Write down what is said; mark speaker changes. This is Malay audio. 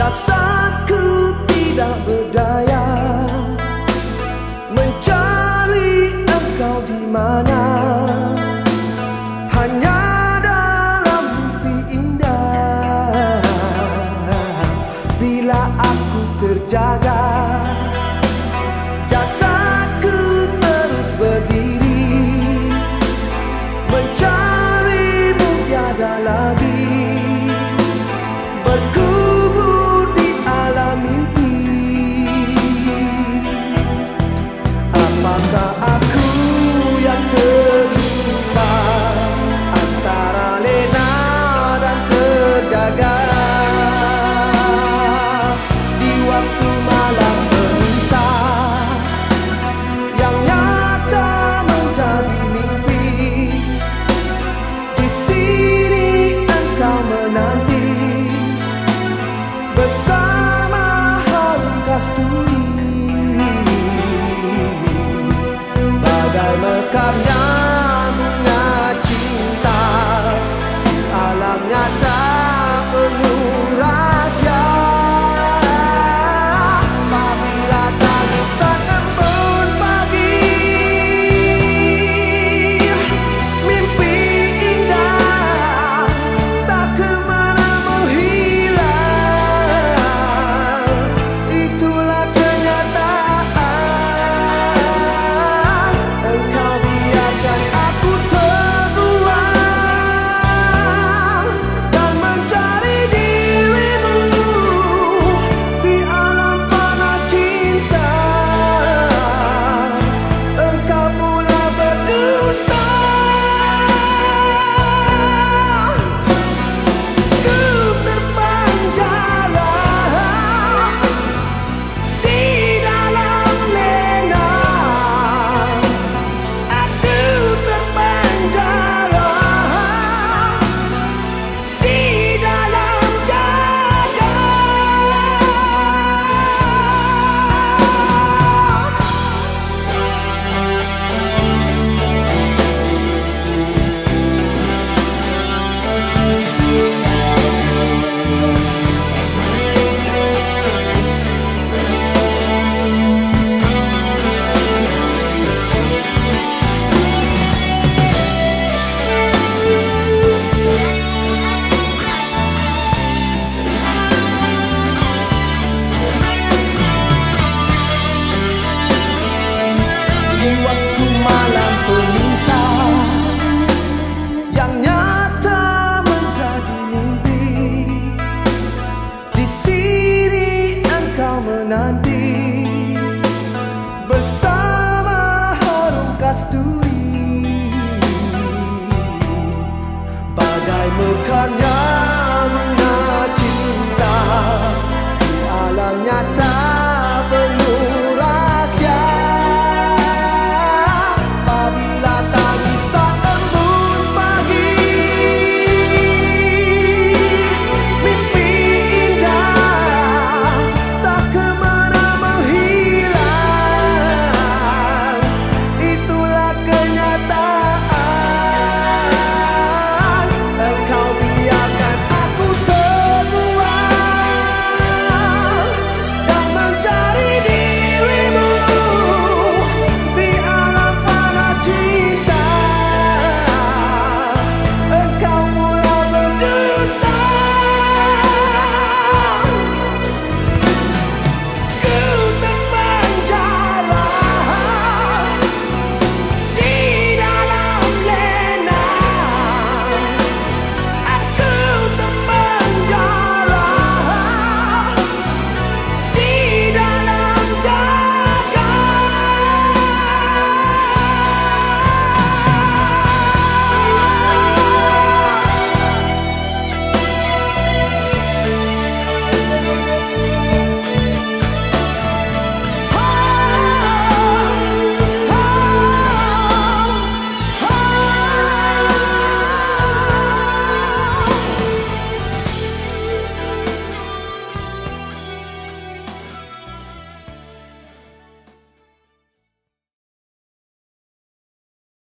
Speaker 1: Rasaku tidak berdaya mencari engkau di mana, hanya dalam mimpi indah. Bila aku terjaga, jasadku terus berdiri mencarimu tiada lagi berkubur di alam mimpi. Apakah aku yang terlupa antara lena dan terjaga di waktu malam memisah yang nyata menjadi mimpi? Di sini engkau menanti bersama harum kasturi, bagai mekarnya bunga cinta di alam nyata penuh rahsia. Apabila tangisan embun pagi, mimpi indah tak kemana menghilang. Itulah kenyataan, engkau biarkan aku terbuang dan mencari dirimu di alam fana cinta. Engkau pula berdusta. Ku terpenjara di dalam lena, aku terpenjara di dalam jaga. Di waktu malam pemisah yang nyata menjadi mimpi, di sini engkau menanti bersama harum kasturi, bagai mekarnya